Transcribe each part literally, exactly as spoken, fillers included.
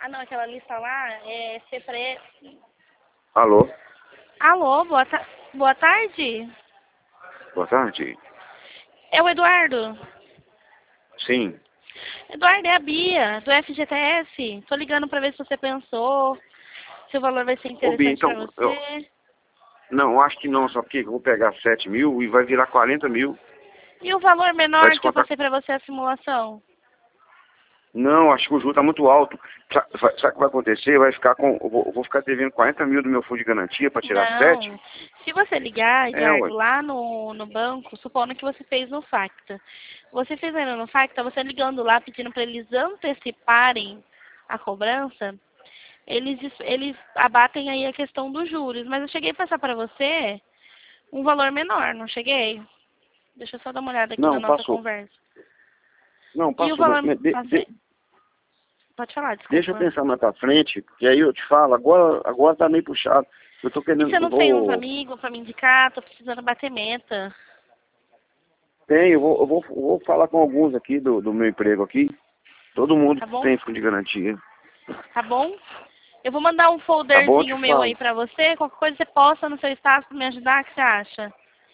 Ah, não, aquela lista lá é ser pré... Alô? Alô, boa, ta... boa tarde. Boa tarde. É o Eduardo? Sim. Eduardo, é a Bia, do F G T S. Tô ligando pra ver se você pensou, se o valor vai ser Ô, Bia, interessante pra então, eu... você. Não, acho que não, só porque eu vou pegar sete mil e vai virar quarenta mil. E o valor Vai menor que eu descontar... passei pra você a simulação? Não, acho que o juro tá muito alto. Sa- Sabe o que vai acontecer? Vai ficar com... Eu vou, eu vou ficar devendo quarenta mil do meu fundo de garantia para tirar sete. Não. Se você ligar, É, ué. Eduardo, lá no, no banco, supondo que você fez no Facta. Você fez ainda no Facta, você ligando lá pedindo para eles anteciparem a cobrança, eles, eles abatem aí a questão dos juros. Mas eu cheguei a passar para você um valor menor, não cheguei? Deixa eu só dar uma olhada aqui na Não, nossa passou. conversa. Não, E o passou. Mas, valor... mas de- Passei? de- Pode falar, deixa eu desculpa. pensar mais pra frente, que aí eu te falo. Agora, agora tá meio puxado. Eu tô E querendo... você Eu não tem uns vou... amigos para me indicar? Tô precisando bater meta. Tenho, eu vou, eu vou, eu vou falar com alguns aqui do, do meu emprego aqui. Todo mundo Tá bom? tem fundo de garantia. Tá bom? Eu vou mandar um Tá bom? Eu te folderzinho meu aí falo. pra você. Qualquer coisa você posta no seu status pra me ajudar. O que você acha?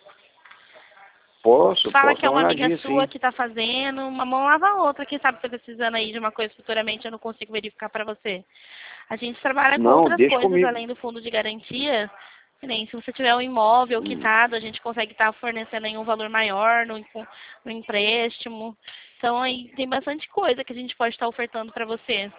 Posso, Fala posso que é dar uma uma amiga olhadinha sua sim. que tá fazendo. Uma mão lava a outra. Quem sabe você tá precisando aí de uma coisa futuramente eu não consigo verificar pra você. A gente trabalha com Não, outras deixa coisas comigo. além do fundo de garantia. Que nem se você tiver um imóvel Hum. quitado, a gente consegue estar fornecendo aí um valor maior no, no empréstimo. Então aí tem bastante coisa que a gente pode estar ofertando pra você.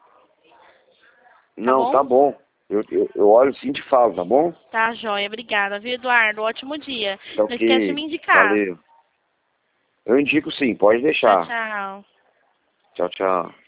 Tá Não, bom? tá bom. Eu, eu, eu olho sim e te falo, tá bom? Tá, joia. Obrigada, viu, Eduardo? Ótimo dia. Tá Não esquece de ok. me indicar. Valeu. Eu indico sim, pode Tchau, deixar. tchau. Tchau, tchau.